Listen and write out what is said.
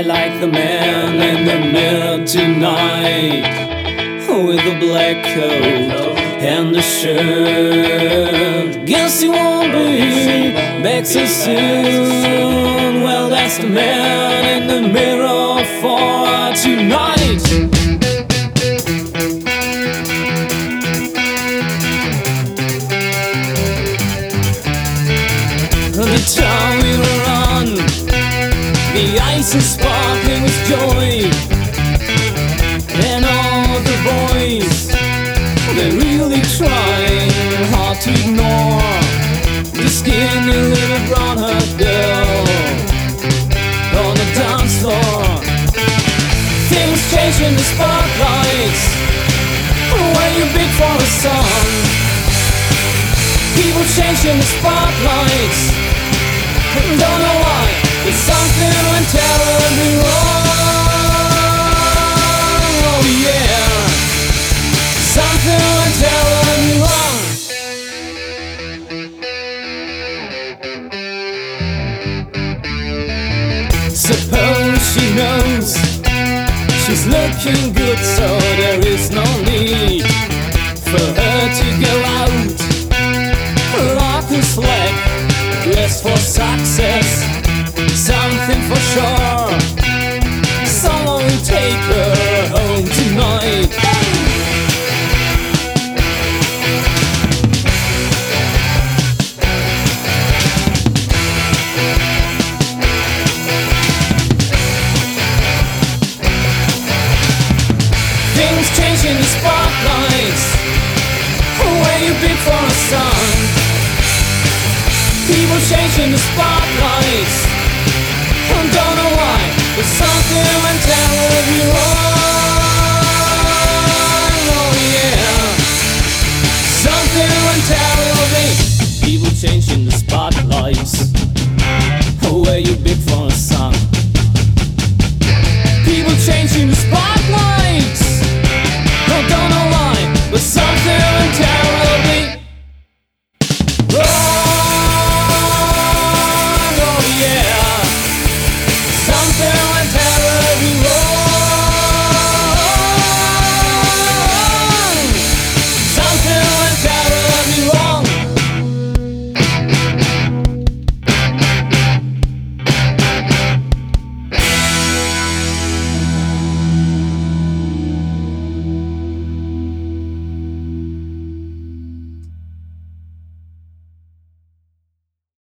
I like the man in the mirror tonight, with the black coat and the shirt. Guess he won't be back so soon. Well, that's the man in the mirror for tonight. The town we were on, the ice is sparkling with joy, and all the boys, they're really trying hard to ignore the skinny little brown-haired girl on the dance floor. Things change in the spotlights when you're big for a song. People change in the spotlights, don't know why, but something went terribly wrong. Oh yeah, something went terribly wrong. Suppose she knows she's looking good, so there is no need for her to go out like a slack, dressed for success, something for sure. Someone will take her home tonight. Things change in the spotlights when you're big for a song. People change in the spotlights, don't know why, but something went terribly wrong. Oh yeah, something went terribly. People change in the spotlights.